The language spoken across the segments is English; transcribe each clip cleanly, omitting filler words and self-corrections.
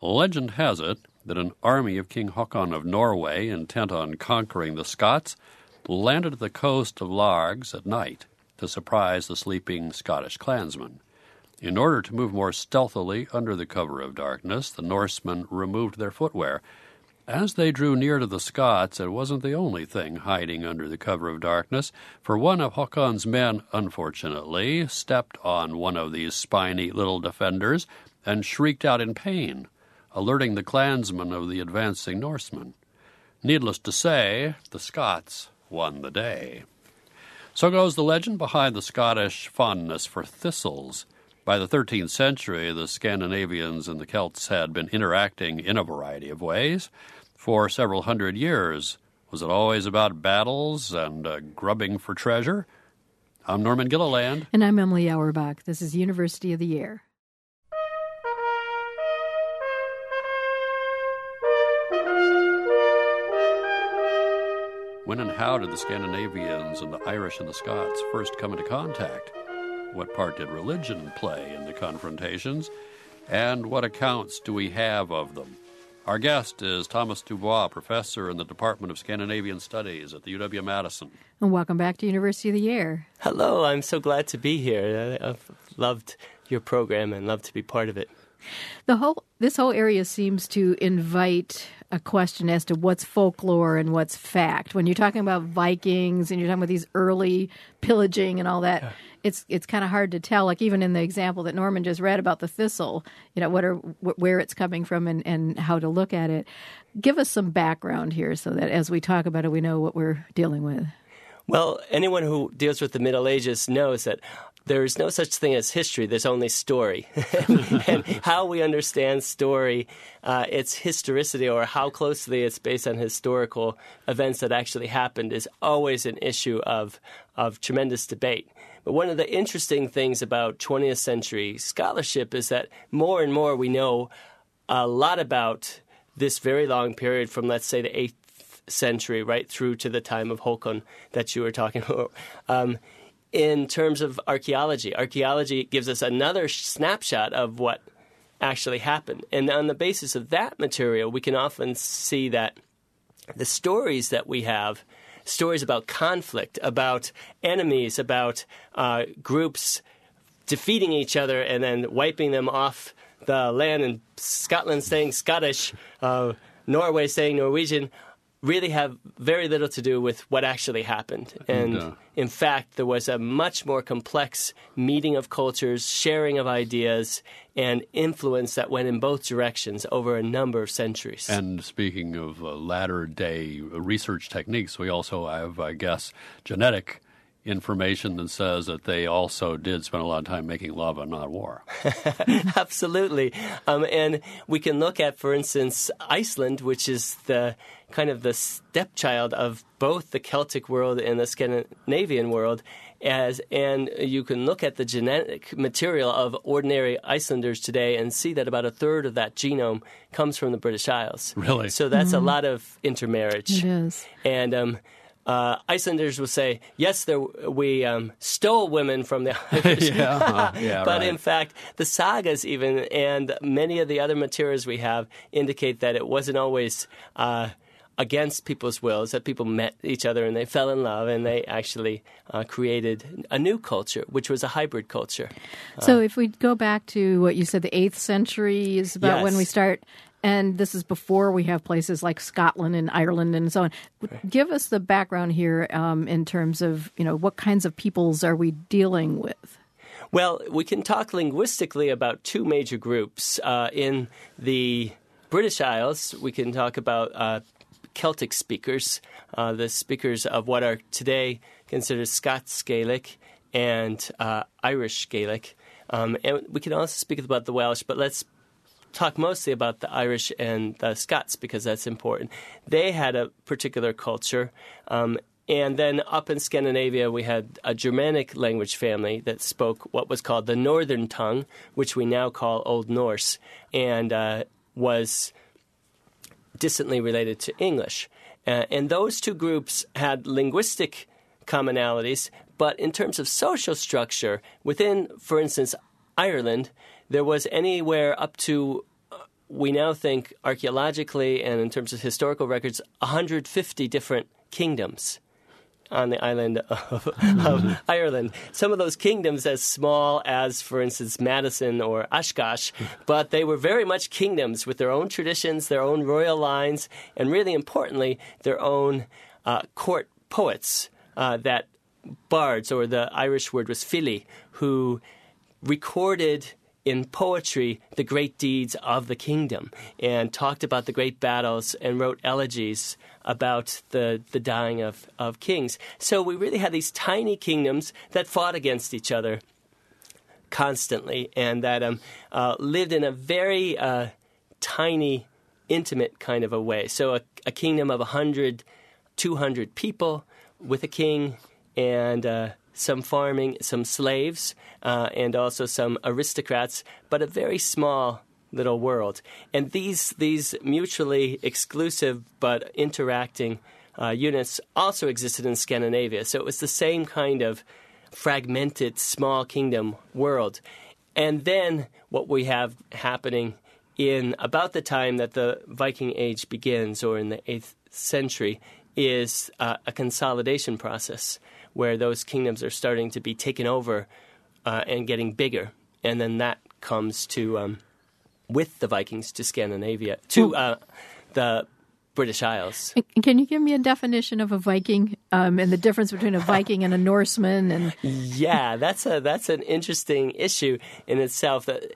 Legend has it that an army of King Haakon of Norway, intent on conquering the Scots, landed at the coast of Largs at night to surprise the sleeping Scottish clansmen. In order to move more stealthily under the cover of darkness, the Norsemen removed their footwear. As they drew near to the Scots, it wasn't the only thing hiding under the cover of darkness, for one of Haakon's men, unfortunately, stepped on one of these spiny little defenders and shrieked out in pain, alerting the clansmen of the advancing Norsemen. Needless to say, the Scots won the day. So goes the legend behind the Scottish fondness for thistles. By the 13th century, the Scandinavians and the Celts had been interacting in a variety of ways for several hundred years. Was it always about battles and grubbing for treasure? I'm Norman Gilliland. And I'm Emily Auerbach. This is University of the Year. When and how did the Scandinavians and the Irish and the Scots first come into contact? What part did religion play in the confrontations? And what accounts do we have of them? Our guest is Thomas Dubois, professor in the Department of Scandinavian Studies at the UW-Madison. And welcome back to University of the Year. Hello, I'm so glad to be here. I've loved your program and love to be part of it. This whole area seems to invite a question as to what's folklore and what's fact. When you're talking about Vikings and you're talking about these early pillaging and all that, it's kind of hard to tell. Like even in the example that Norman just read about the thistle, where it's coming from and how to look at it. Give us some background here so that as we talk about it, we know what we're dealing with. Well, anyone who deals with the Middle Ages knows that there is no such thing as history. There's only story. And how we understand story, its historicity or how closely it's based on historical events that actually happened is always an issue of tremendous debate. But one of the interesting things about 20th century scholarship is that more and more we know a lot about this very long period from, let's say, the 8th century right through to the time of Haakon that you were talking about. In terms of archaeology, archaeology gives us another snapshot of what actually happened. And on the basis of that material, we can often see that the stories that we have, stories about conflict, about enemies, about groups defeating each other and then wiping them off the land, and Scotland staying Scottish, Norway staying Norwegian, really have very little to do with what actually happened. And in fact, there was a much more complex meeting of cultures, sharing of ideas, and influence that went in both directions over a number of centuries. And speaking of latter-day research techniques, we also have, I guess, genetic information that says that they also did spend a lot of time making love and not war. Absolutely. And we can look at, for instance, Iceland, which is the kind of the stepchild of both the Celtic world and the Scandinavian world, and you can look at the genetic material of ordinary Icelanders today and see that about a third of that genome comes from the British Isles. Really? So that's a lot of intermarriage. It is. And Icelanders will say, yes, we stole women from the Irish. But right. In fact, the sagas even and many of the other materials we have indicate that it wasn't always against people's wills, that people met each other and they fell in love and they actually created a new culture, which was a hybrid culture. So if we go back to what you said, the 8th century is about when we start. And this is before we have places like Scotland and Ireland and so on. Right. Give us the background here in terms of, what kinds of peoples are we dealing with? Well, we can talk linguistically about two major groups. In the British Isles, we can talk about Celtic speakers, the speakers of what are today considered Scots Gaelic and Irish Gaelic. And we can also speak about the Welsh, but let's talk mostly about the Irish and the Scots because that's important. They had a particular culture. And then up in Scandinavia, we had a Germanic language family that spoke what was called the Northern Tongue, which we now call Old Norse, and was distantly related to English. And those two groups had linguistic commonalities, but in terms of social structure, within, for instance, Ireland, there was anywhere up to we now think archaeologically and in terms of historical records, 150 different kingdoms on the island of Ireland. Some of those kingdoms as small as, for instance, Madison or Oshkosh, but they were very much kingdoms with their own traditions, their own royal lines, and really importantly, their own court poets, that bards, or the Irish word was fili, who recorded in poetry the great deeds of the kingdom and talked about the great battles and wrote elegies about the dying of kings. So we really had these tiny kingdoms that fought against each other constantly and that lived in a very tiny, intimate kind of a way. So a kingdom of 100, 200 people with a king and some farming, some slaves, and also some aristocrats, but a very small little world. And these mutually exclusive but interacting units also existed in Scandinavia. So it was the same kind of fragmented small kingdom world. And then what we have happening in about the time that the Viking Age begins, or in the 8th century, is a consolidation process where those kingdoms are starting to be taken over and getting bigger. And then that comes to, with the Vikings, to Scandinavia, to the British Isles. Can you give me a definition of a Viking and the difference between a Viking and a Norseman? And yeah, that's an interesting issue in itself. That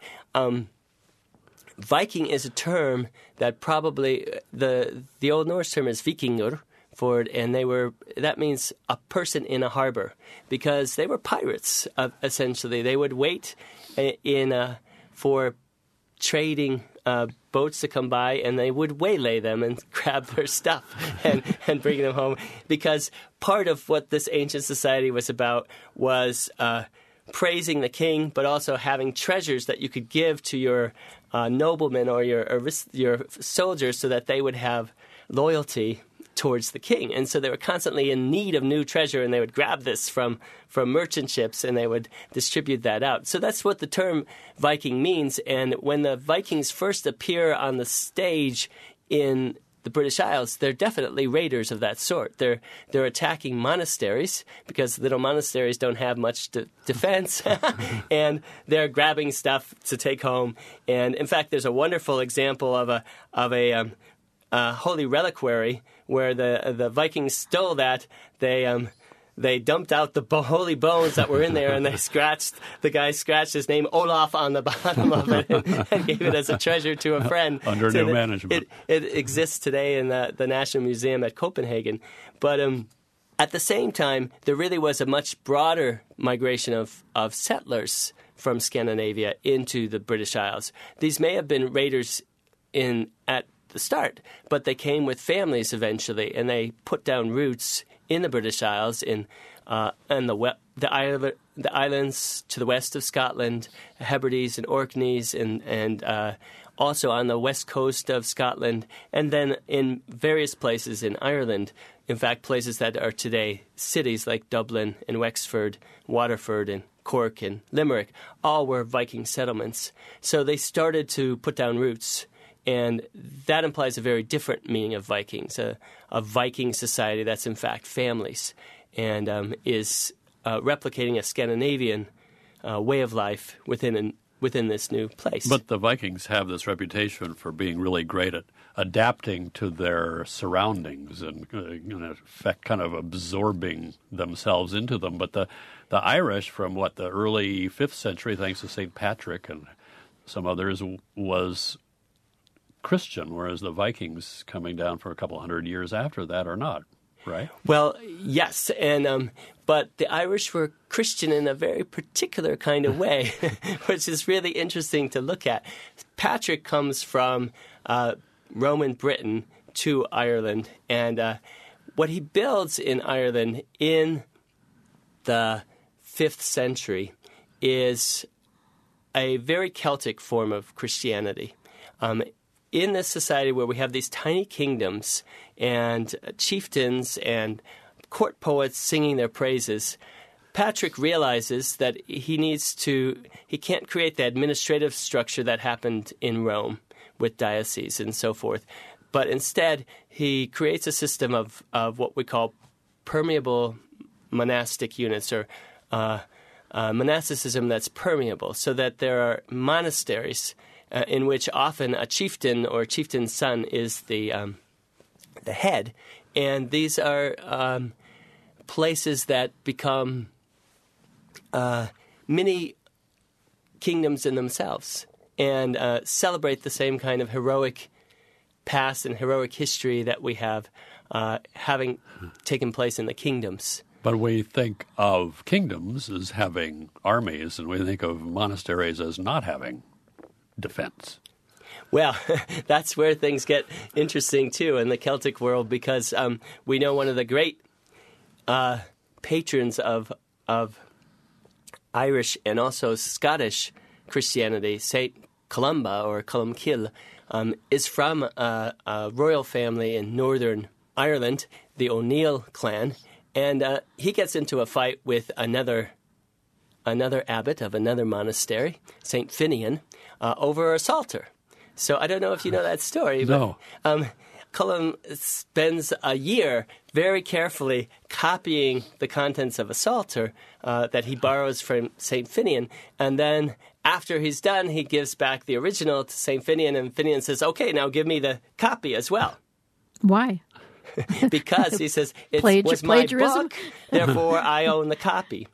Viking is a term that probably the Old Norse term is vikingur, and that means a person in a harbor, because they were pirates, essentially. They would wait for trading boats to come by, and they would waylay them and grab their stuff and bring them home, because part of what this ancient society was about was praising the king, but also having treasures that you could give to your noblemen or your soldiers so that they would have loyalty towards the king. And so they were constantly in need of new treasure, and they would grab this from merchant ships and they would distribute that out. So that's what the term Viking means. And when the Vikings first appear on the stage in the British Isles, they're definitely raiders of that sort. They're attacking monasteries, because little monasteries don't have much defense, and they're grabbing stuff to take home. And in fact, there's a wonderful example of a holy reliquary where the Vikings stole that. They dumped out the holy bones that were in there, and the guy scratched his name Olaf on the bottom of it and gave it as a treasure to a friend. Under new management. It exists today in the National Museum at Copenhagen. But at the same time, there really was a much broader migration of settlers from Scandinavia into the British Isles. These may have been raiders at the start, but they came with families eventually, and they put down roots in the British Isles, in the islands to the west of Scotland, Hebrides and Orkneys, and also on the west coast of Scotland, and then in various places in Ireland. In fact, places that are today cities like Dublin and Wexford, Waterford and Cork and Limerick, all were Viking settlements. So they started to put down roots. And that implies a very different meaning of Vikings, a Viking society that's in fact families, and is replicating a Scandinavian way of life within this new place. But the Vikings have this reputation for being really great at adapting to their surroundings and, in effect, kind of absorbing themselves into them. But the Irish, from the early 5th century, thanks to St. Patrick and some others, was Christian, whereas the Vikings coming down for a couple hundred years after that are not, right? Well, yes, and but the Irish were Christian in a very particular kind of way, which is really interesting to look at. Patrick comes from Roman Britain to Ireland, and what he builds in Ireland in the 5th century is a very Celtic form of Christianity. In this society where we have these tiny kingdoms and chieftains and court poets singing their praises, Patrick realizes that he can't create the administrative structure that happened in Rome, with dioceses and so forth. But instead, he creates a system of what we call permeable monastic units, or monasticism that's permeable, so that there are monasteries in which often a chieftain or chieftain's son is the head, and these are places that become mini kingdoms in themselves, and celebrate the same kind of heroic past and heroic history that we have having taken place in the kingdoms. But we think of kingdoms as having armies, and we think of monasteries as not having defense. Well, that's where things get interesting, too, in the Celtic world, because we know one of the great patrons of Irish and also Scottish Christianity, St. Columba, or Columcille, is from a royal family in Northern Ireland, the O'Neill clan, and he gets into a fight with another abbot of another monastery, St. Finian, over a psalter. So I don't know if you know that story, but Colum spends a year very carefully copying the contents of a psalter that he borrows from St. Finian, and then after he's done, he gives back the original to St. Finian, and Finian says, "Okay, now give me the copy as well." Why? Because he says, it was my plagiarism? book, therefore I own the copy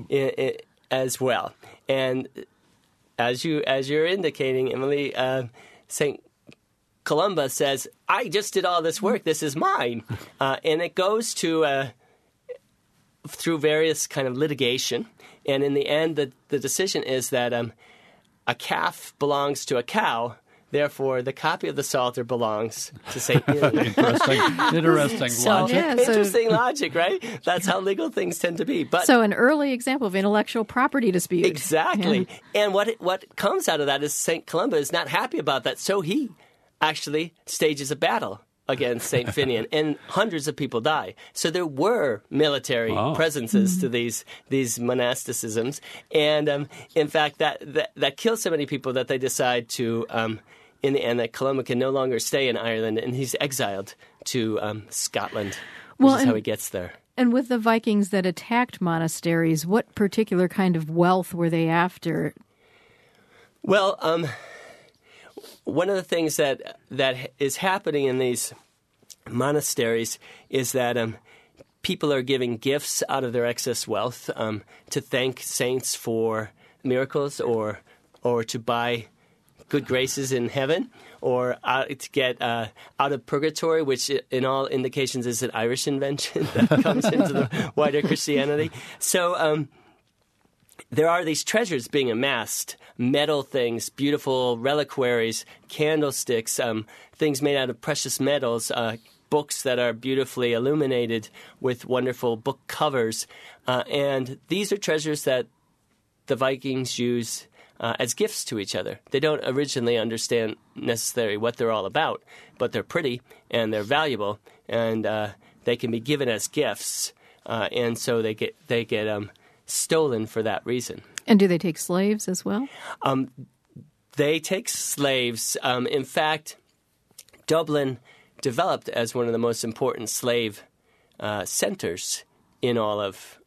as well. And as you're indicating, Emily, St. Columba says, "I just did all this work. This is mine." And it goes to through various kind of litigation. And in the end, the decision is that a calf belongs to a cow. Therefore, the copy of the Psalter belongs to St. Ian. Interesting logic. Interesting logic, right? That's how legal things tend to be. But so an early example of intellectual property dispute. Exactly. Yeah. And what comes out of that is St. Columba is not happy about that, so he actually stages a battle against St. Finian, and hundreds of people die. So there were military presences to these monasticisms, and in fact, that kills so many people that they decide to, in the end, that Columba can no longer stay in Ireland, and he's exiled to Scotland, which is how he gets there. And with the Vikings that attacked monasteries, what particular kind of wealth were they after? Well, one of the things that is happening in these monasteries is that people are giving gifts out of their excess wealth to thank saints for miracles, or to buy good graces in heaven, or to get out of purgatory, which in all indications is an Irish invention that comes into the wider Christianity. So there are these treasures being amassed, metal things, beautiful reliquaries, candlesticks, things made out of precious metals, books that are beautifully illuminated with wonderful book covers. And these are treasures that the Vikings use as gifts to each other. They don't originally understand necessarily what they're all about, but they're pretty and they're valuable, and they can be given as gifts. And so they get stolen for that reason. And do they take slaves as well? They take slaves. In fact, Dublin developed as one of the most important slave centers in all of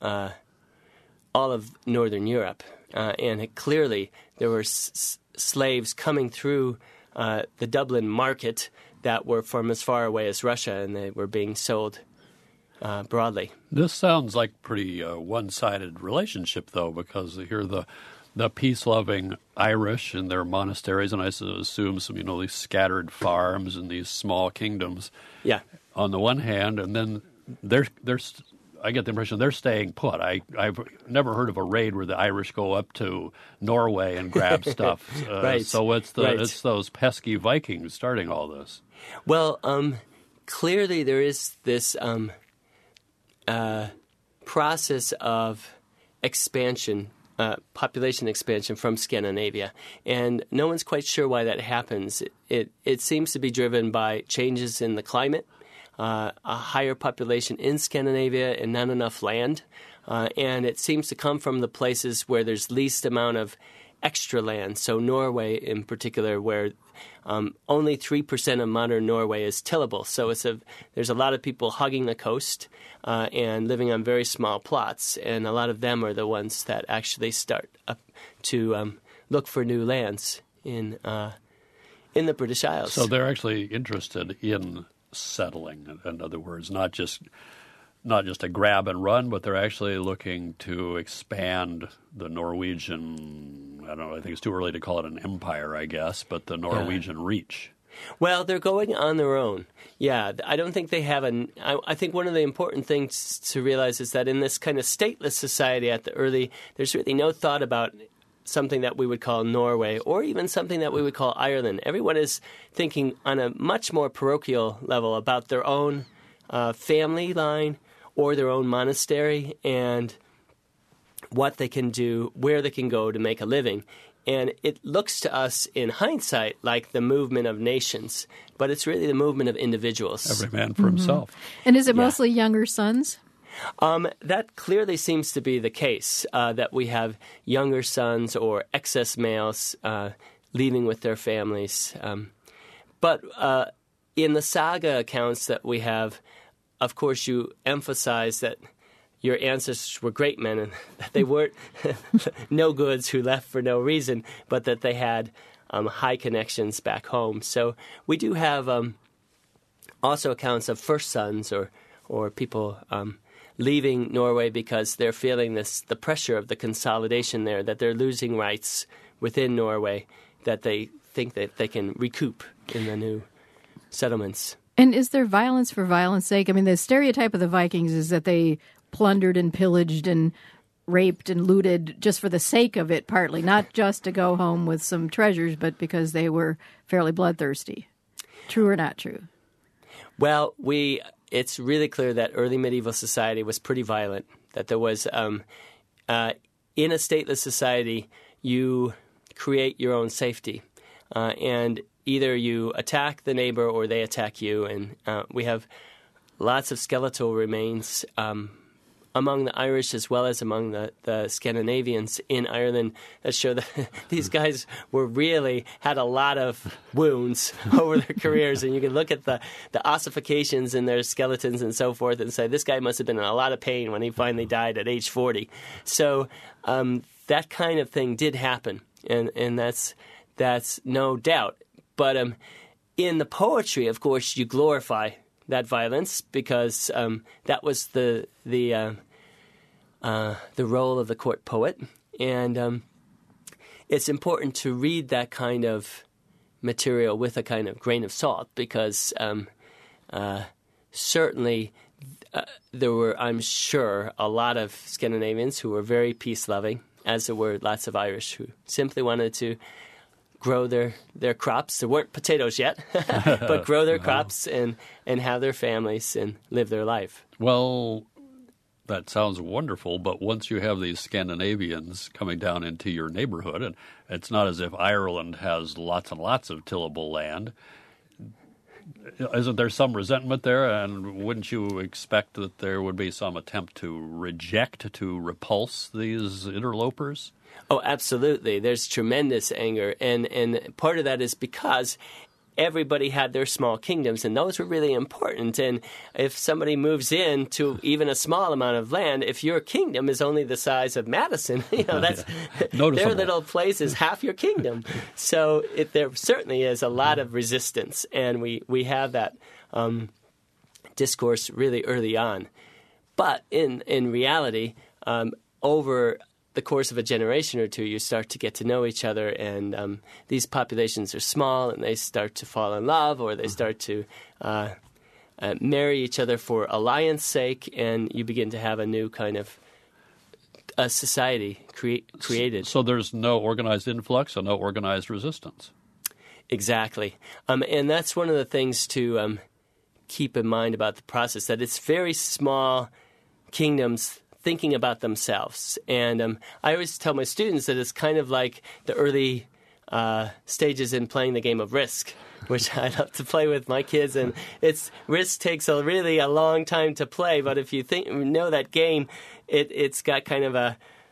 Northern Europe. And clearly there were slaves coming through the Dublin market that were from as far away as Russia, and they were being sold broadly. This sounds like pretty one-sided relationship, though, because here the peace-loving Irish in their monasteries, and I assume some, these scattered farms and these small kingdoms. Yeah. On the one hand, and then I get the impression they're staying put. I've never heard of a raid where the Irish go up to Norway and grab stuff. Right. So it's those pesky Vikings starting all this. Well, clearly there is this process of expansion, population expansion from Scandinavia, and no one's quite sure why that happens. It seems to be driven by changes in the climate, a higher population in Scandinavia and not enough land, and it seems to come from the places where there's least amount of extra land. So Norway in particular, where only 3% of modern Norway is tillable. So there's a lot of people hugging the coast and living on very small plots, and a lot of them are the ones that actually start up to look for new lands in the British Isles. So they're actually interested in settling. In other words, not just a grab and run, but they're actually looking to expand the Norwegian, I don't know, I think it's too early to call it an empire, I guess, but the Norwegian reach. Well, they're going on their own. Yeah, I don't think they have I think one of the important things to realize is that in this kind of stateless society there's really no thought about something that we would call Norway or even something that we would call Ireland. Everyone is thinking on a much more parochial level about their own family line or their own monastery and what they can do, where they can go to make a living. And it looks to us in hindsight like the movement of nations, but it's really the movement of individuals. Every man for himself. And is it mostly younger sons? That clearly seems to be the case, that we have younger sons or excess males leaving with their families. But in the saga accounts that we have, of course, you emphasize that your ancestors were great men and that they weren't no goods who left for no reason, but that they had high connections back home. So we do have also accounts of first sons or people leaving Norway because they're feeling the pressure of the consolidation there, that they're losing rights within Norway that they think that they can recoup in the new settlements. And is there violence for violence sake? I mean, the stereotype of the Vikings is that they plundered and pillaged and raped and looted just for the sake of it, partly, not just to go home with some treasures, but because they were fairly bloodthirsty. True or not true? Well, it's really clear that early medieval society was pretty violent, that there was, in a stateless society, you create your own safety. And either you attack the neighbor or they attack you. And we have lots of skeletal remains among the Irish as well as among the Scandinavians in Ireland that show that these guys had a lot of wounds over their careers. And you can look at the ossifications in their skeletons and so forth and say, this guy must have been in a lot of pain when he finally died at age 40. So that kind of thing did happen, and that's no doubt. But in the poetry, of course, you glorify that violence because that was the role of the court poet, and it's important to read that kind of material with a kind of grain of salt because certainly there were, I'm sure, a lot of Scandinavians who were very peace-loving, as there were lots of Irish who simply wanted to grow their crops. There weren't potatoes yet, but grow their crops and have their families and live their life. Well, that sounds wonderful, but once you have these Scandinavians coming down into your neighborhood, and it's not as if Ireland has lots and lots of tillable land, isn't there some resentment there? And wouldn't you expect that there would be some attempt to repulse these interlopers? Oh, absolutely. There's tremendous anger, and part of that is because everybody had their small kingdoms, and those were really important. And if somebody moves in to even a small amount of land, if your kingdom is only the size of Madison, that's their little place is half your kingdom. So there certainly is a lot of resistance, and we have that discourse really early on. But in reality, over the course of a generation or two, you start to get to know each other, and these populations are small, and they start to fall in love, or they start to marry each other for alliance sake, and you begin to have a new kind of a society created. So there's no organized influx and no organized resistance. Exactly. And that's one of the things to keep in mind about the process, that it's very small kingdoms thinking about themselves. And I always tell my students that it's kind of like the early stages in playing the game of Risk, which I love to play with my kids. And Risk takes a long time to play, but if you know that game, it's got kind of a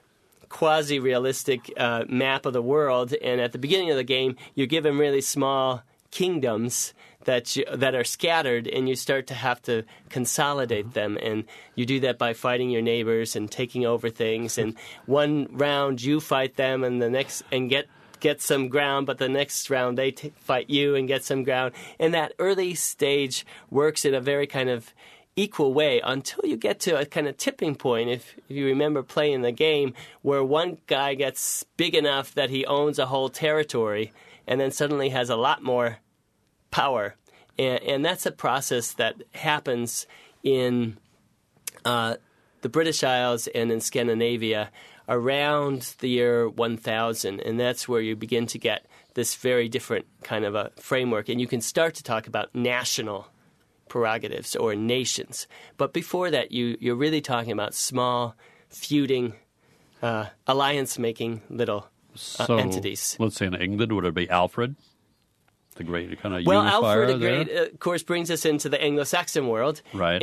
quasi-realistic map of the world, and at the beginning of the game, you're given really small kingdoms that are scattered, and you start to have to consolidate them, and you do that by fighting your neighbors and taking over things. And one round you fight them, and the next and get some ground, but the next round they fight you and get some ground. And that early stage works in a very kind of equal way until you get to a kind of tipping point, if you remember playing the game, where one guy gets big enough that he owns a whole territory and then suddenly has a lot more power. And that's a process that happens in the British Isles and in Scandinavia around the year 1000, and that's where you begin to get this very different kind of a framework, and you can start to talk about national prerogatives or nations. But before that, you're really talking about small, feuding, alliance-making little entities. Let's say in England, would it be Alfred, the great kind of well, unifier Alfred the there? Great, of course, brings us into the Anglo-Saxon world, Right.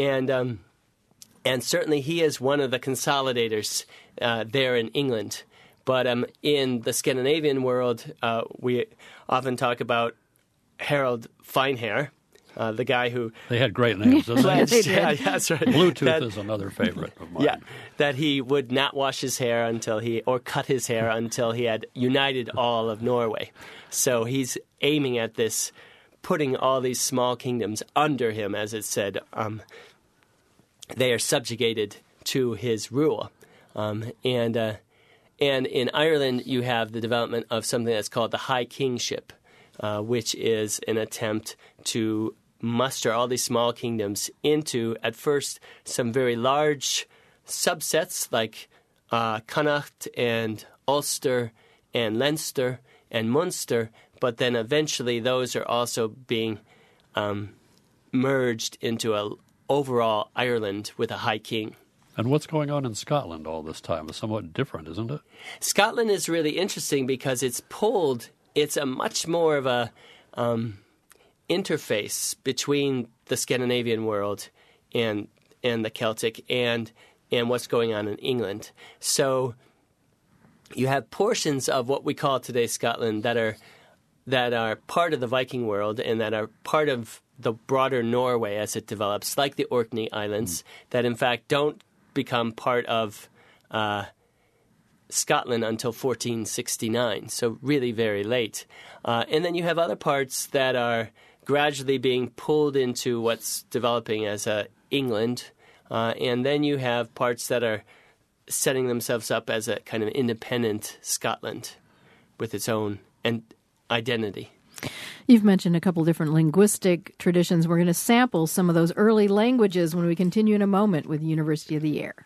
And certainly he is one of the consolidators there in England. But in the Scandinavian world, we often talk about Harald Finehair, the guy who They had great names, didn't they? pledged, yeah, that's right. Bluetooth is another favorite of mine. Yeah, that he would not wash his hair or cut his hair until he had united all of Norway. So he's aiming at this, putting all these small kingdoms under him, as it said. They are subjugated to his rule. And in Ireland, you have the development of something that's called the High Kingship, which is an attempt to muster all these small kingdoms into, at first, some very large subsets like Connacht and Ulster and Leinster and Munster, but then eventually those are also being merged into a overall Ireland with a high king. And what's going on in Scotland all this time is somewhat different, isn't it? Scotland is really interesting because it's a much more of a interface between the Scandinavian world and the Celtic and what's going on in England. So you have portions of what we call today Scotland that are part of the Viking world and that are part of the broader Norway as it develops, like the Orkney Islands, that in fact don't become part of Scotland until 1469, so really very late. And then you have other parts that are gradually being pulled into what's developing as England, and then you have parts that are setting themselves up as a kind of independent Scotland with its own identity. You've mentioned a couple different linguistic traditions. We're going to sample some of those early languages when we continue in a moment with University of the Air.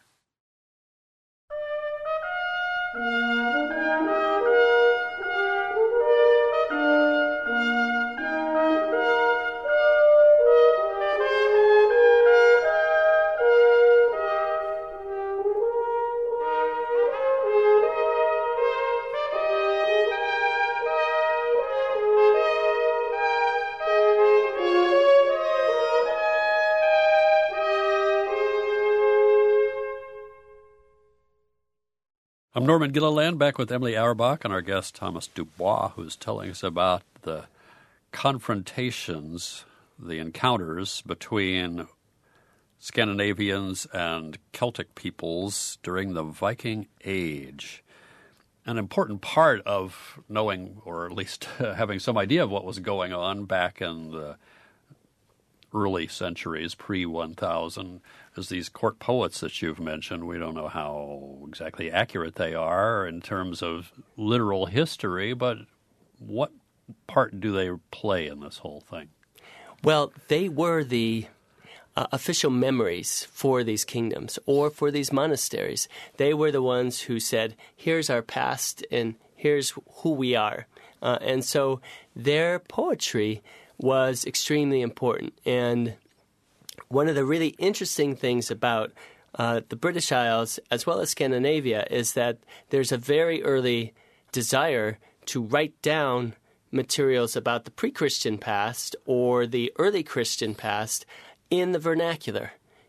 I'm Norman Gilliland, back with Emily Auerbach and our guest Thomas Dubois, who's telling us about the confrontations, the encounters between Scandinavians and Celtic peoples during the Viking Age. An important part of knowing, or at least having some idea of what was going on back in the early centuries, pre-1000, is these court poets that you've mentioned. We don't know how exactly accurate they are in terms of literal history, but what part do they play in this whole thing? Well, they were the official memories for these kingdoms or for these monasteries. They were the ones who said, here's our past and here's who we are. And so their poetry was extremely important. And one of the really interesting things about the British Isles, as well as Scandinavia, is that there's a very early desire to write down materials about the pre-Christian past or the early Christian past in the vernacular.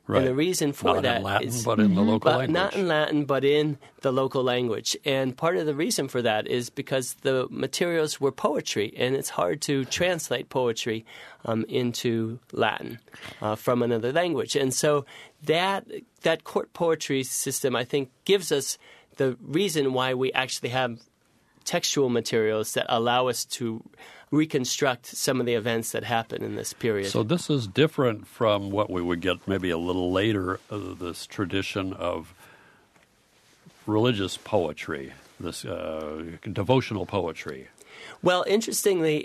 Right. And the reason for not that in Latin, is but in the local language. Not in Latin, but in the local language. And part of the reason for that is because the materials were poetry, and it's hard to translate poetry into Latin from another language. And so that court poetry system, I think, gives us the reason why we actually have textual materials that allow us to reconstruct some of the events that happen in this period. So this is different from what we would get maybe a little later, this tradition of religious poetry, this devotional poetry. Well, interestingly,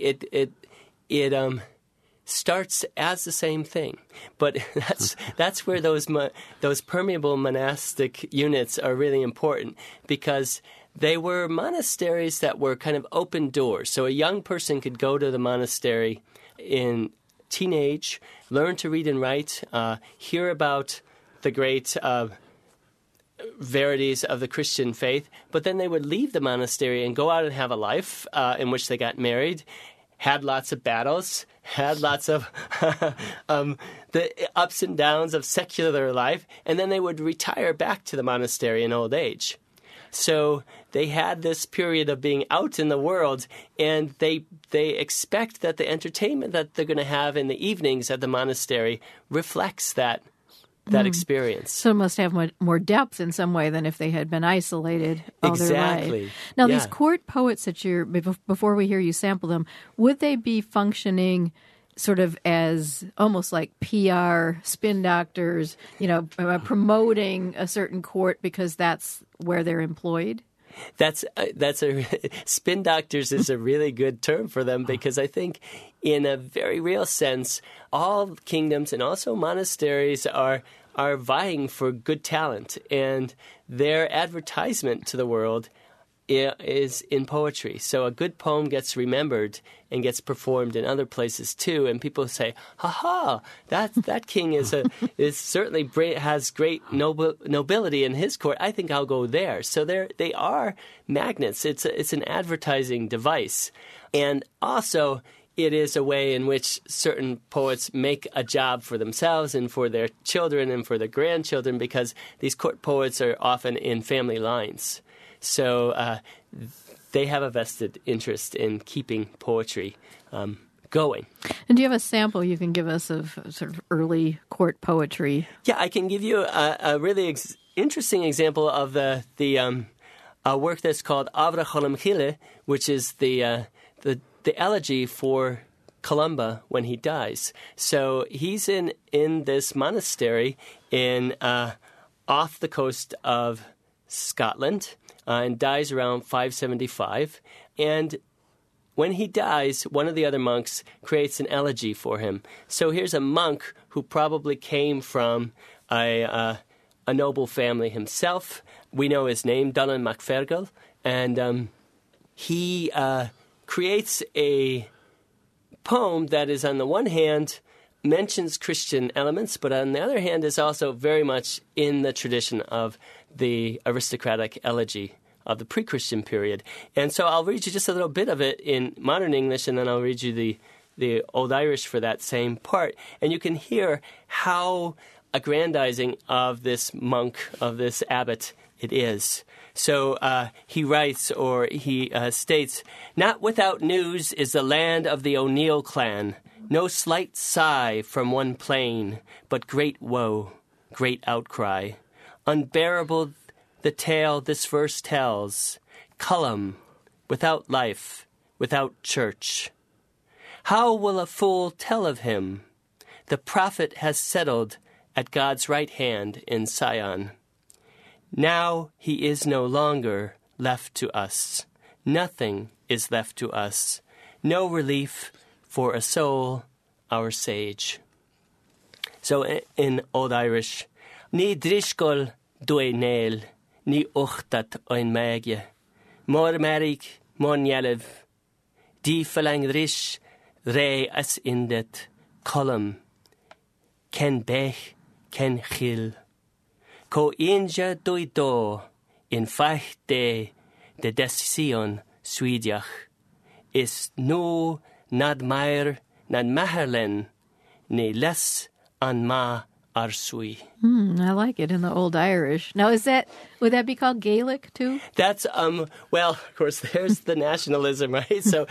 it starts as the same thing, but that's where those permeable monastic units are really important, because they were monasteries that were kind of open doors. So a young person could go to the monastery in teenage, learn to read and write, hear about the great verities of the Christian faith, but then they would leave the monastery and go out and have a life in which they got married, had lots of battles, had lots of the ups and downs of secular life, and then they would retire back to the monastery in old age. So they had this period of being out in the world, and they expect that the entertainment that they're going to have in the evenings at the monastery reflects that experience. So it must have more depth in some way than if they had been isolated all their life. Now, these court poets that before we hear you sample them, would they be functioning sort of as almost like PR spin doctors, promoting a certain court because that's where they're employed? That's spin doctors is a really good term for them, because I think in a very real sense, all kingdoms and also monasteries are vying for good talent, and their advertisement to the world is in poetry. So a good poem gets remembered and gets performed in other places too, and people say, "Ha! That king is certainly has great nobility in his court. I think I'll go there." So they are magnets. It's an advertising device, and also it is a way in which certain poets make a job for themselves and for their children and for their grandchildren, because these court poets are often in family lines. So they have a vested interest in keeping poetry going. And do you have a sample you can give us of sort of early court poetry? Yeah, I can give you a really interesting example of the work that's called Avra Cholam Chile, which is the elegy for Columba when he dies. So he's in this monastery in off the coast of Scotland, and dies around 575. And when he dies, one of the other monks creates an elegy for him. So here's a monk who probably came from a noble family himself. We know his name, Donnan MacFergal, and he creates a poem that is, on the one hand, mentions Christian elements, but on the other hand is also very much in the tradition of the aristocratic elegy of the pre-Christian period. And so I'll read you just a little bit of it in modern English, and then I'll read you the Old Irish for that same part. And you can hear how aggrandizing of this monk, of this abbot, it is. So he writes, or he states, "Not without news is the land of the O'Neill clan. No slight sigh from one plain, but great woe, great outcry. Unbearable the tale this verse tells, Cullum, without life, without church. How will a fool tell of him? The prophet has settled at God's right hand in Sion. Now he is no longer left to us. Nothing is left to us. No relief for a soul, our sage." So in Old Irish, "Ni drishgol dwy nail, ni uchtat oin magye, mor marig, mor nyelev, di falang rish, re as indet, column, ken bech, ken chil. Ko inja dwy do, in fach de decision Swediach, is no nad maher, nad maherlen, ne les an ma arsui. I like it in the Old Irish. Now, would that be called Gaelic too? That's well, of course, there's the nationalism, right? So,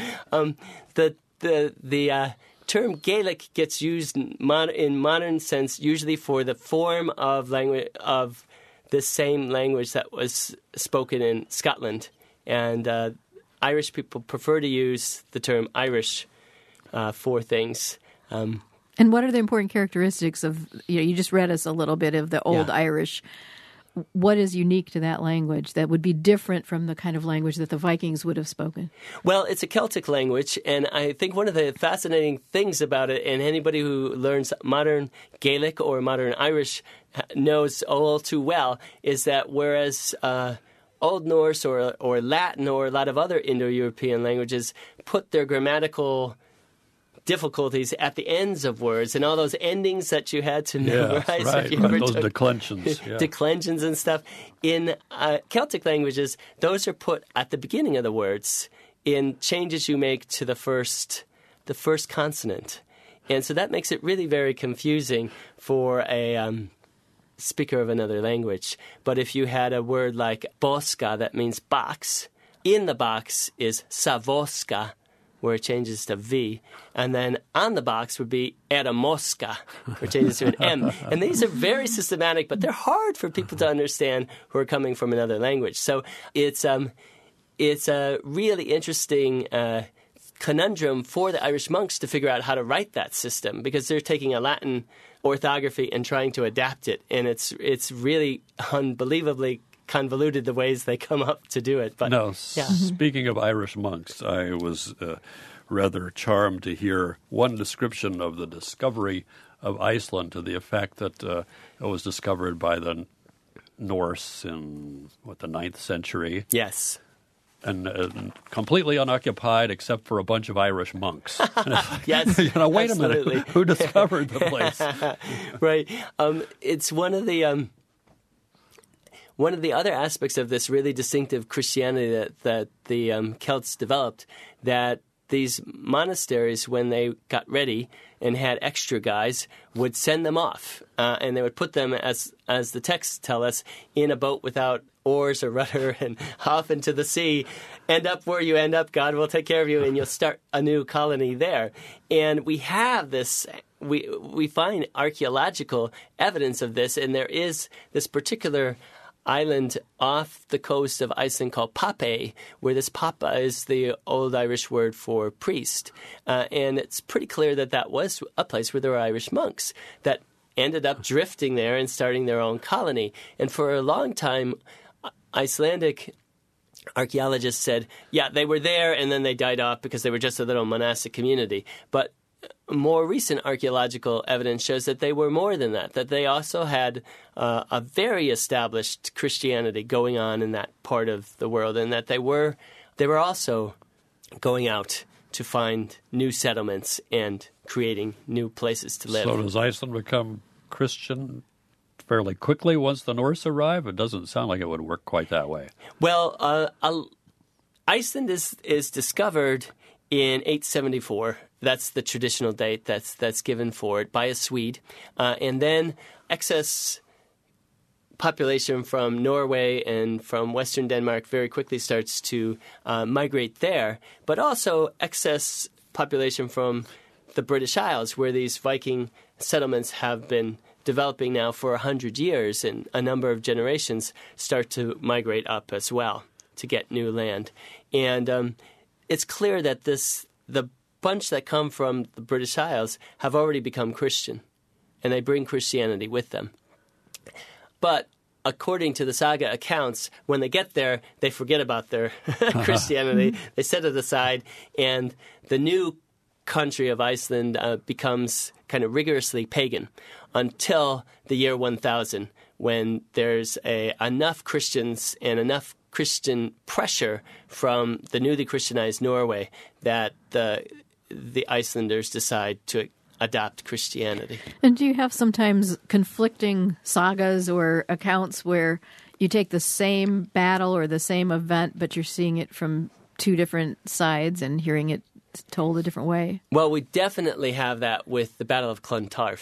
the term Gaelic gets used in modern sense usually for the form of language of the same language that was spoken in Scotland, and Irish people prefer to use the term Irish for things. And what are the important characteristics of, you just read us a little bit of the Old Irish. What is unique to that language that would be different from the kind of language that the Vikings would have spoken? Well, it's a Celtic language, and I think one of the fascinating things about it, and anybody who learns modern Gaelic or modern Irish knows all too well, is that whereas Old Norse or Latin or a lot of other Indo-European languages put their grammatical difficulties at the ends of words, and all those endings that you had to memorize. Right, those declensions. Yeah. Declensions and stuff. In Celtic languages, those are put at the beginning of the words in changes you make to the first consonant. And so that makes it really very confusing for a speaker of another language. But if you had a word like boska, that means box, in the box is savoska, where it changes to V, and then on the box would be Eramoska, where it changes to an M. And these are very systematic, but they're hard for people to understand who are coming from another language. So it's a really interesting conundrum for the Irish monks to figure out how to write that system, because they're taking a Latin orthography and trying to adapt it, and it's really unbelievably convoluted the ways they come up to do it. But now, speaking of Irish monks, I was rather charmed to hear one description of the discovery of Iceland to the effect that it was discovered by the Norse in, the 9th century. Yes. And completely unoccupied except for a bunch of Irish monks. Yes, wait absolutely. A minute, who discovered the place? Right. It's one of the other aspects of this really distinctive Christianity that the Celts developed, that these monasteries, when they got ready and had extra guys, would send them off, and they would put them, as the texts tell us, in a boat without oars or rudder and off into the sea. End up where you end up, God will take care of you, and you'll start a new colony there. And we have this, we find archaeological evidence of this, and there is this particular island off the coast of Iceland called Papey, where this papa is the Old Irish word for priest. And it's pretty clear that was a place where there were Irish monks that ended up drifting there and starting their own colony. And for a long time, Icelandic archaeologists said, yeah, they were there and then they died off because they were just a little monastic community. But more recent archaeological evidence shows that they were more than that they also had a very established Christianity going on in that part of the world, and that they were also going out to find new settlements and creating new places to live. So does Iceland become Christian fairly quickly once the Norse arrive? It doesn't sound like it would work quite that way. Well, Iceland is discovered in 874. That's the traditional date that's given for it by a Swede. And then excess population from Norway and from Western Denmark very quickly starts to migrate there, but also excess population from the British Isles, where these Viking settlements have been developing now for 100 years, and a number of generations start to migrate up as well to get new land. And it's clear that the bunch that come from the British Isles have already become Christian, and they bring Christianity with them. But according to the saga accounts, when they get there, they forget about their Christianity. They set it aside, and the new country of Iceland becomes kind of rigorously pagan until the year 1000, when there's enough Christians and enough Christian pressure from the newly Christianized Norway that the Icelanders decide to adopt Christianity. And do you have sometimes conflicting sagas or accounts where you take the same battle or the same event, but you're seeing it from two different sides and hearing it told a different way? Well, we definitely have that with the Battle of Clontarf.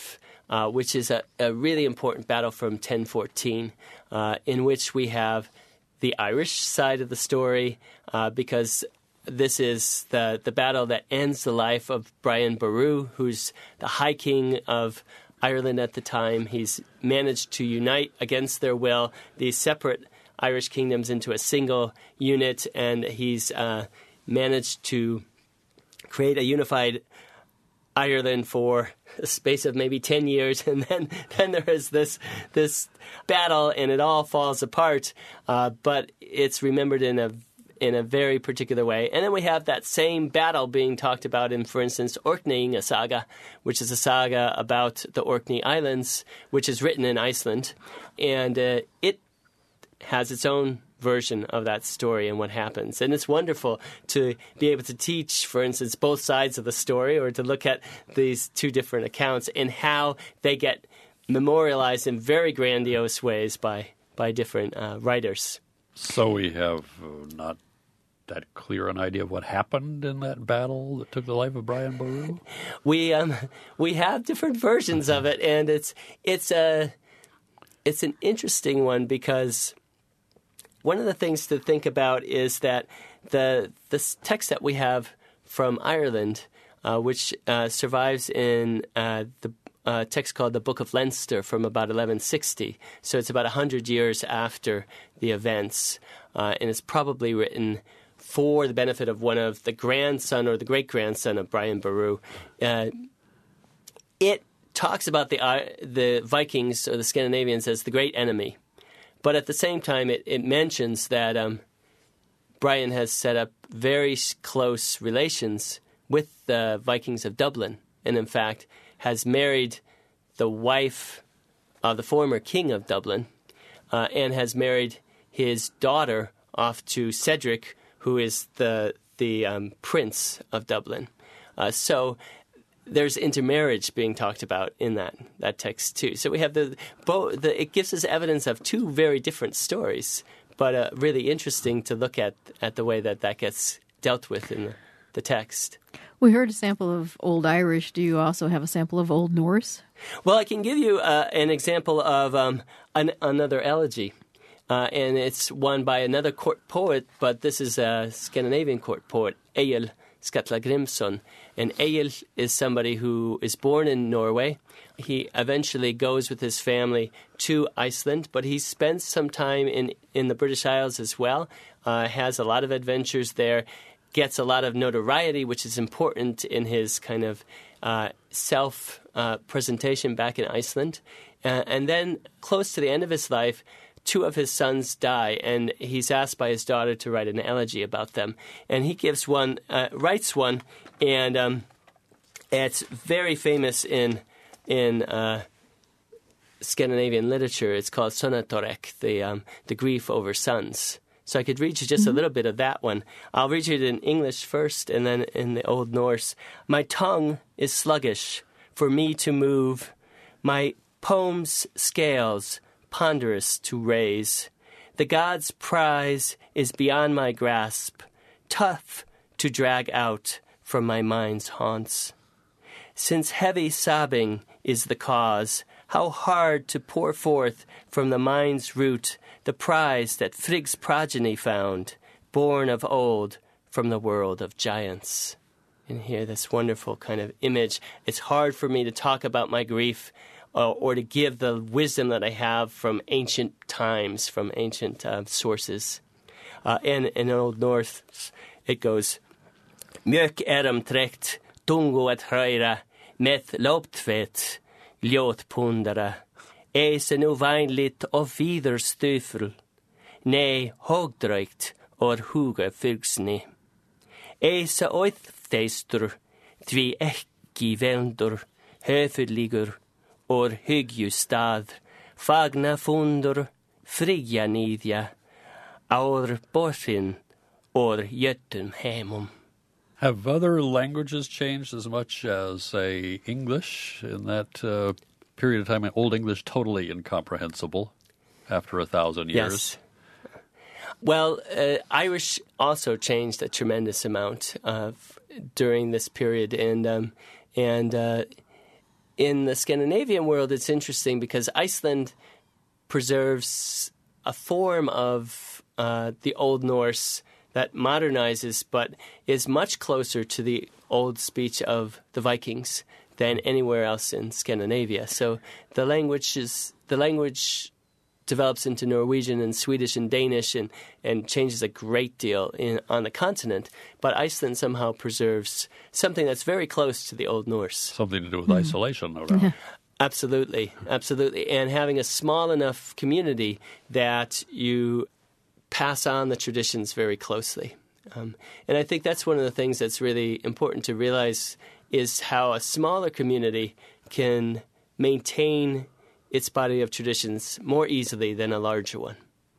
which is a really important battle from 1014, in which we have the Irish side of the story, because this is the battle that ends the life of Brian Boru, who's the High King of Ireland at the time. He's managed to unite against their will these separate Irish kingdoms into a single unit, and he's managed to create a unified Ireland for a space of maybe 10 years, and then there is this battle, and it all falls apart, but it's remembered in a very particular way. And then we have that same battle being talked about in, for instance, Orkneyinga Saga, which is a saga about the Orkney Islands, which is written in Iceland, and it has its own version of that story and what happens. And it's wonderful to be able to teach, for instance, both sides of the story, or to look at these two different accounts and how they get memorialized in very grandiose ways by different writers. So we have not that clear an idea of what happened in that battle that took the life of Brian Boru? We have different versions of it, and it's an interesting one, because one of the things to think about is that this text that we have from Ireland, which survives in the text called the Book of Leinster from about 1160. So it's about 100 years after the events, and it's probably written for the benefit of one of the grandson or the great-grandson of Brian Boru. It talks about the Vikings or the Scandinavians as the great enemy. But at the same time, it mentions that Brian has set up very close relations with the Vikings of Dublin, and in fact has married the wife of the former king of Dublin, and has married his daughter off to Cedric, who is the prince of Dublin. So there's intermarriage being talked about in that text too. So we have it gives us evidence of two very different stories, but really interesting to look at the way that gets dealt with in the text. We heard a sample of Old Irish. Do you also have a sample of Old Norse? Well, I can give you an example of another elegy, and it's one by another court poet, but this is a Scandinavian court poet, Egil Skallagrimsson. And Egil is somebody who is born in Norway. He eventually goes with his family to Iceland, but he spends some time in the British Isles as well, has a lot of adventures there, gets a lot of notoriety, which is important in his kind of self-presentation back in Iceland. And then, close to the end of his life, two of his sons die, and he's asked by his daughter to write an elegy about them. And he writes one, and it's very famous in Scandinavian literature. It's called Sonatorek, the grief over sons. So I could read you just a little bit of that one. I'll read you it in English first, and then in the Old Norse. My tongue is sluggish for me to move, my poem's scales ponderous to raise. The god's prize is beyond my grasp, tough to drag out from my mind's haunts. Since heavy sobbing is the cause, how hard to pour forth from the mind's root the prize that Frigg's progeny found, born of old from the world of giants. And here, this wonderful kind of image. It's hard for me to talk about my grief or to give the wisdom that I have from ancient times, from ancient sources. And in Old Norse, it goes, Mjök trekt, tungo et höra, met loptvet, ljot pundara, nu veinligt of videre støfel, nei hogdrøykt or huga fyrgsni. Oiththeistur, tvi ekki veldur, høfudligur, or hyggju stad, fagna fundur, frigja nidja, aur borsin, or jöttum hemum. Have other languages changed as much as, say, English in that period of time? Old English totally incomprehensible after 1,000 years. Yes. Well, Irish also changed a tremendous amount during this period, and in the Scandinavian world, it's interesting because Iceland preserves a form of the Old Norse that modernizes but is much closer to the old speech of the Vikings than anywhere else in Scandinavia. So the language develops into Norwegian and Swedish and Danish and changes a great deal on the continent. But Iceland somehow preserves something that's very close to the Old Norse. Something to do with isolation, no doubt. Absolutely, absolutely. And having a small enough community that you pass on the traditions very closely. And I think that's one of the things that's really important to realize is how a smaller community can maintain its body of traditions more easily than a larger one.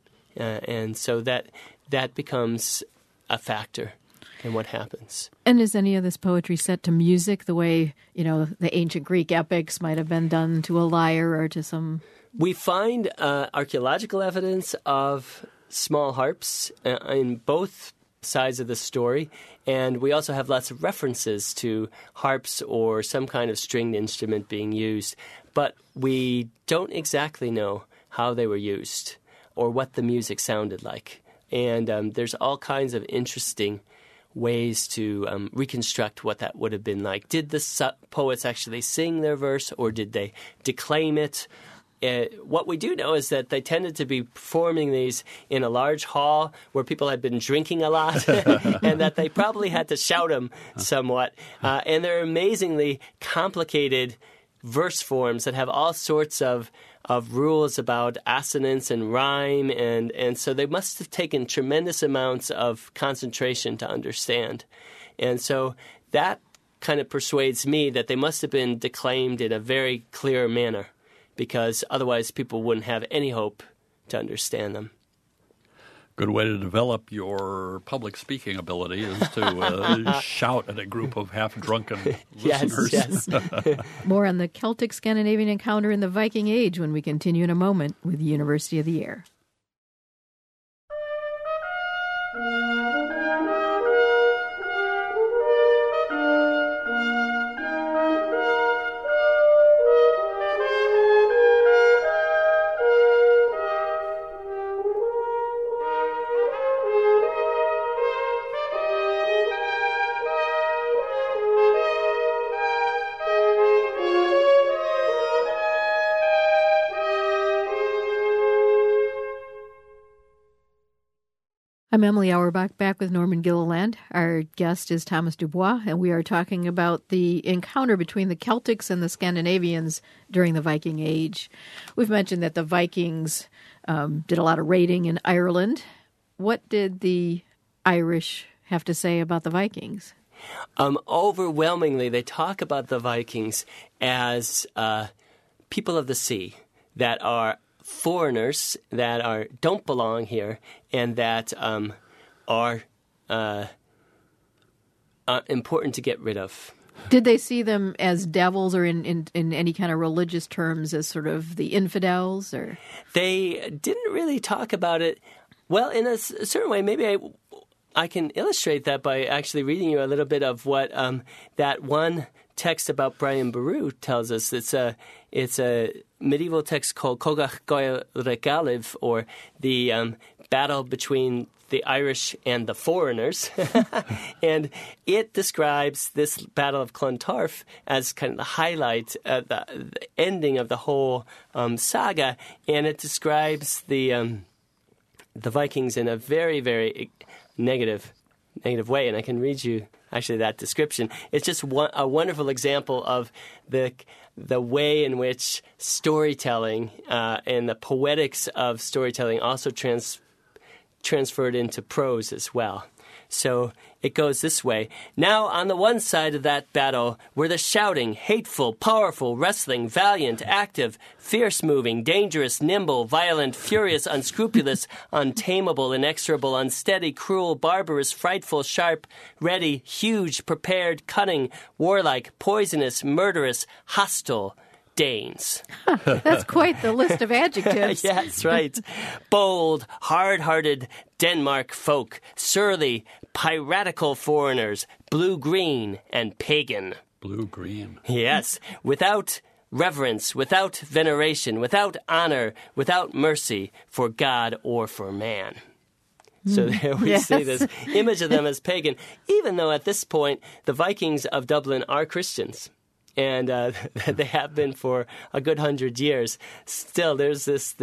And so that becomes a factor in what happens. And is any of this poetry set to music the way, the ancient Greek epics might have been done to a lyre or to some... We find archaeological evidence of small harps in both sides of the story, and we also have lots of references to harps or some kind of stringed instrument being used. But we don't exactly know how they were used or what the music sounded like. And there's all kinds of interesting ways to reconstruct what that would have been like. Did the poets actually sing their verse or did they declaim it? What we do know is that they tended to be performing these in a large hall where people had been drinking a lot and that they probably had to shout them somewhat. And they're amazingly complicated verse forms that have all sorts of rules about assonance and rhyme. And so they must have taken tremendous amounts of concentration to understand. And so that kind of persuades me that they must have been declaimed in a very clear manner, because otherwise people wouldn't have any hope to understand them. Good way to develop your public speaking ability is to shout at a group of half-drunken listeners. Yes. More on the Celtic-Scandinavian encounter in the Viking Age when we continue in a moment with the University of the Air. I'm Emily Auerbach, back with Norman Gilliland. Our guest is Thomas Dubois, and we are talking about the encounter between the Celtics and the Scandinavians during the Viking Age. We've mentioned that the Vikings did a lot of raiding in Ireland. What did the Irish have to say about the Vikings? Overwhelmingly, they talk about the Vikings as people of the sea that are foreigners that don't belong here and that are important to get rid of. Did they see them as devils or in any kind of religious terms as sort of the infidels? Or they didn't really talk about it. Well, in a certain way, maybe I can illustrate that by actually reading you a little bit of what that one text about Brian Boru tells us. It's a medieval text called Cogach Goel Regaliv, or the battle between the Irish and the foreigners. And it describes this Battle of Clontarf as kind of the highlight, the ending of the whole saga. And it describes the Vikings in a very, very negative way. And I can read you actually that description. It's just a wonderful example of the way in which storytelling and the poetics of storytelling also transferred into prose as well. So it goes this way. Now, on the one side of that battle were the shouting, hateful, powerful, wrestling, valiant, active, fierce-moving, dangerous, nimble, violent, furious, unscrupulous, untamable, inexorable, unsteady, cruel, barbarous, frightful, sharp, ready, huge, prepared, cunning, warlike, poisonous, murderous, hostile, Danes. That's quite the list of adjectives. Yes, right. Bold, hard-hearted Denmark folk, surly, piratical foreigners, blue-green, and pagan. Blue-green. Yes, without reverence, without veneration, without honor, without mercy for God or for man. So there we see this image of them as pagan, even though at this point the Vikings of Dublin are Christians. And they have been for a good 100 years. Still, there's this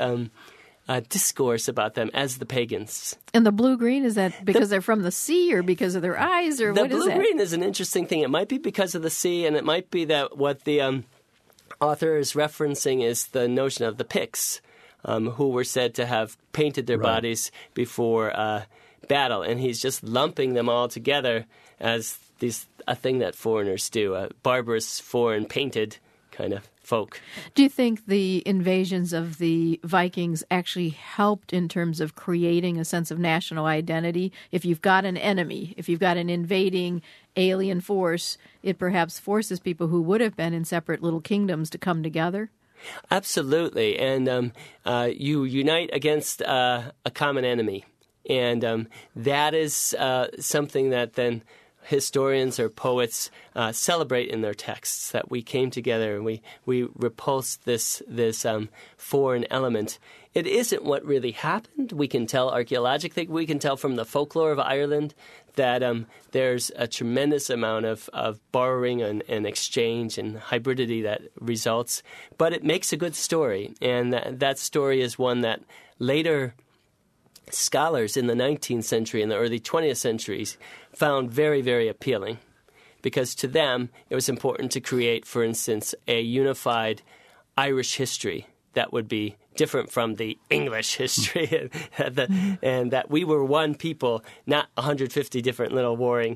discourse about them as the pagans. And the blue-green, is that because they're from the sea or because of their eyes, or what is that? The blue-green is an interesting thing. It might be because of the sea, and it might be that what the author is referencing is the notion of the Picts, who were said to have painted their bodies before battle, and he's just lumping them all together as a thing that foreigners do, a barbarous, foreign, painted kind of folk. Do you think the invasions of the Vikings actually helped in terms of creating a sense of national identity? If you've got an enemy, if you've got an invading alien force, it perhaps forces people who would have been in separate little kingdoms to come together? Absolutely, and you unite against a common enemy, and that is something that then historians or poets celebrate in their texts, that we came together and we repulsed this foreign element. It isn't what really happened. We can tell archaeologically, we can tell from the folklore of Ireland that there's a tremendous amount of borrowing and exchange and hybridity that results. But it makes a good story, and that story is one that later scholars in the 19th century and the early 20th centuries found very, very appealing, because to them it was important to create, for instance, a unified Irish history that would be different from the English history, and that we were one people, not 150 different little warring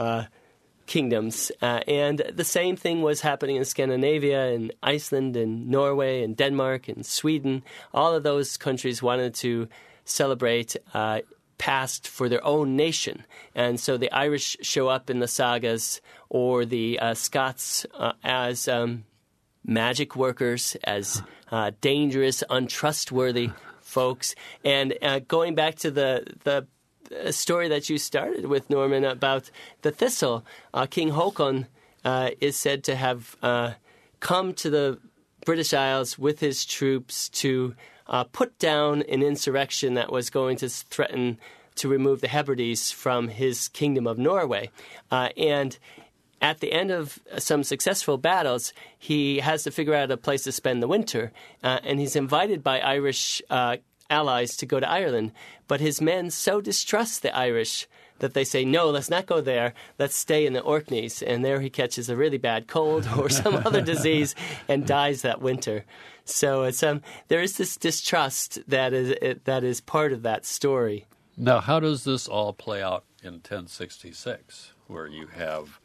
kingdoms. And the same thing was happening in Scandinavia, and Iceland, and Norway, and Denmark, and Sweden. All of those countries wanted to celebrate past for their own nation. And so the Irish show up in the sagas, or the Scots as magic workers, as dangerous, untrustworthy folks. And going back to the story that you started with, Norman, about the thistle, King Haakon is said to have come to the British Isles with his troops to put down an insurrection that was going to threaten to remove the Hebrides from his kingdom of Norway. And at the end of some successful battles, he has to figure out a place to spend the winter, and he's invited by Irish allies to go to Ireland. But his men so distrust the Irish that they say, no, let's not go there. Let's stay in the Orkneys. And there he catches a really bad cold or some other disease and dies that winter. So it's there is this distrust that is part of that story. Now, how does this all play out in 1066, where you have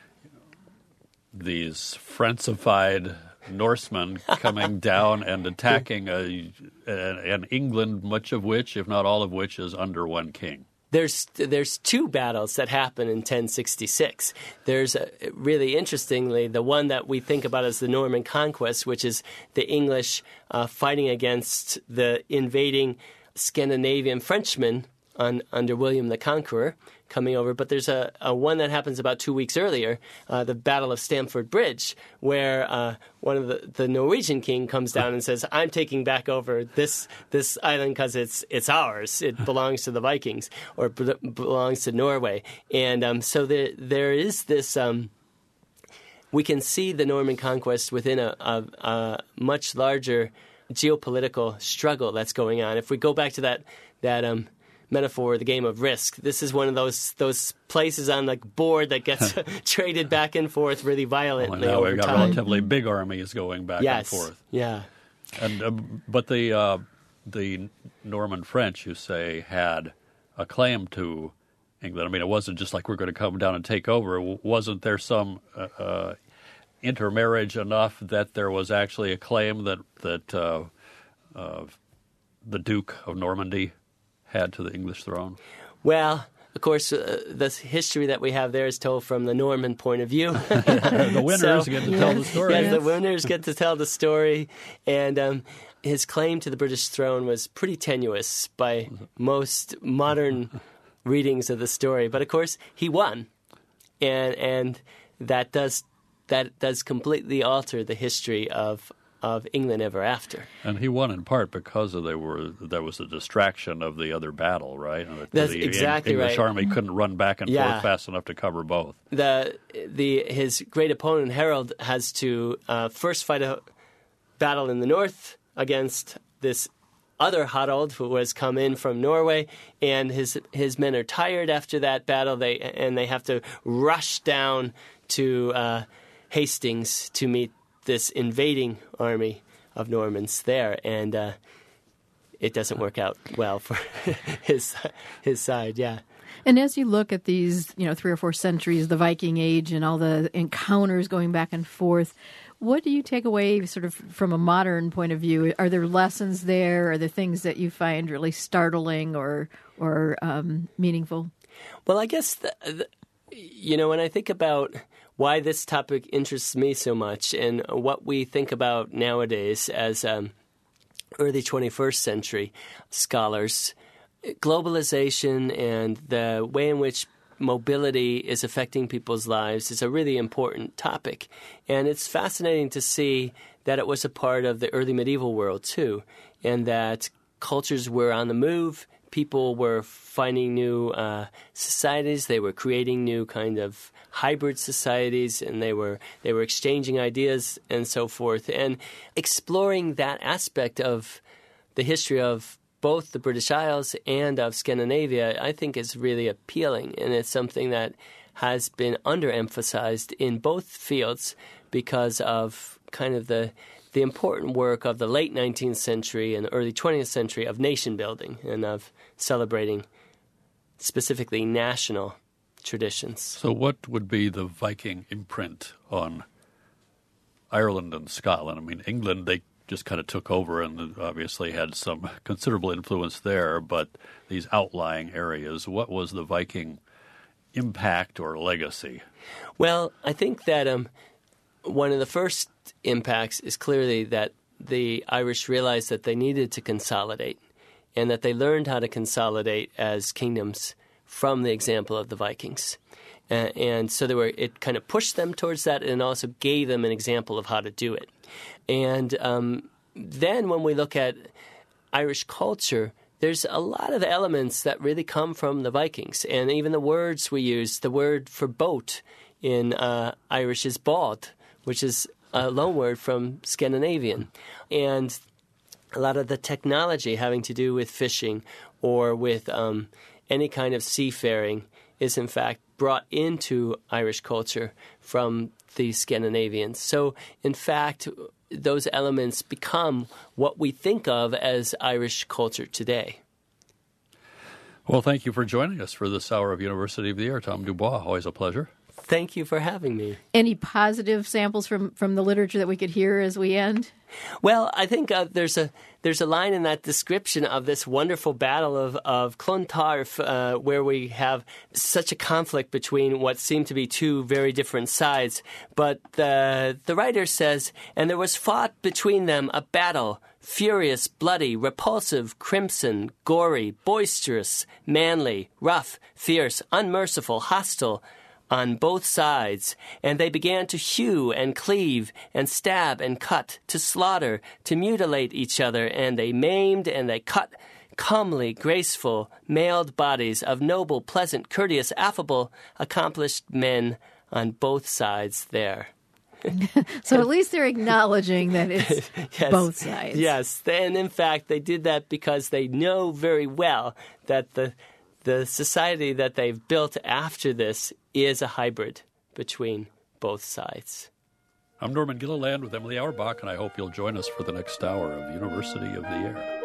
these Frencified Norsemen coming down and attacking an England, much of which, if not all of which, is under one king? There's two battles that happen in 1066. There's really interestingly the one that we think about as the Norman Conquest, which is the English fighting against the invading Scandinavian Frenchmen under William the Conqueror coming over. But there's a one that happens about 2 weeks earlier, the Battle of Stamford Bridge, where one of the Norwegian king comes down and says, I'm taking back over this island because it's ours. It belongs to the Vikings, or belongs to Norway. And so there is this... we can see the Norman conquest within a much larger geopolitical struggle that's going on. If we go back to that metaphor, the game of Risk, this is one of those places on the board that gets traded back and forth really violently now over we've got time. relatively big armies going back and forth. Yeah. And but the Norman French, you say, had a claim to England. I mean, it wasn't just like we're going to come down and take over. Wasn't there some intermarriage enough that there was actually a claim that the Duke of Normandy had to the English throne? Well, of course, the history that we have there is told from the Norman point of view. The winners get to tell the story. Yes, the winners get to tell the story. And his claim to the British throne was pretty tenuous by most modern readings of the story. But, of course, he won. And that does that does completely alter the history of England ever after. And he won in part because there was a distraction of the other battle, right? That's the exactly English right. army couldn't run back and forth fast enough to cover both. His great opponent, Harold, has to first fight a battle in the north against this other Harald who has come in from Norway, and his men are tired after that battle. They have to rush down to Hastings to meet this invading army of Normans there, and it doesn't work out well for his side. Yeah. And as you look at these, 3 or 4 centuries, the Viking Age, and all the encounters going back and forth, what do you take away sort of from a modern point of view? Are there lessons there? Are there things that you find really startling or meaningful? Well, I guess, when I think about why this topic interests me so much and what we think about nowadays as early 21st century scholars, globalization and the way in which mobility is affecting people's lives is a really important topic. And it's fascinating to see that it was a part of the early medieval world too, and that cultures were on the move. People were finding new societies. They were creating new kind of hybrid societies, and they were exchanging ideas and so forth. And exploring that aspect of the history of both the British Isles and of Scandinavia, I think is really appealing, and it's something that has been underemphasized in both fields because of kind of the important work of the late 19th century and early 20th century of nation building and of celebrating specifically national traditions. So what would be the Viking imprint on Ireland and Scotland? I mean, England, they just kind of took over and obviously had some considerable influence there, but these outlying areas, what was the Viking impact or legacy? Well, I think that one of the first impacts is clearly that the Irish realized that they needed to consolidate, and that they learned how to consolidate as kingdoms from the example of the Vikings. And so it kind of pushed them towards that, and also gave them an example of how to do it. And then when we look at Irish culture, there's a lot of elements that really come from the Vikings. And even the words we use, the word for boat in Irish is bád, which is a loanword from Scandinavian. And a lot of the technology having to do with fishing or with any kind of seafaring is in fact brought into Irish culture from the Scandinavians. So in fact, those elements become what we think of as Irish culture today. Well, thank you for joining us for this hour of University of the Air. Tom Dubois, always a pleasure. Thank you for having me. Any positive samples from the literature that we could hear as we end? Well, I think there's a line in that description of this wonderful battle of Clontarf where we have such a conflict between what seem to be two very different sides. But the writer says, and there was fought between them a battle, furious, bloody, repulsive, crimson, gory, boisterous, manly, rough, fierce, unmerciful, hostile, on both sides, and they began to hew and cleave and stab and cut, to slaughter, to mutilate each other, and they maimed and they cut comely, graceful, mailed bodies of noble, pleasant, courteous, affable, accomplished men on both sides there. So at least they're acknowledging that it's yes, both sides. Yes, and in fact, they did that because they know very well that the society that they've built after this is a hybrid between both sides. I'm Norman Gilliland with Emily Auerbach, and I hope you'll join us for the next hour of University of the Air.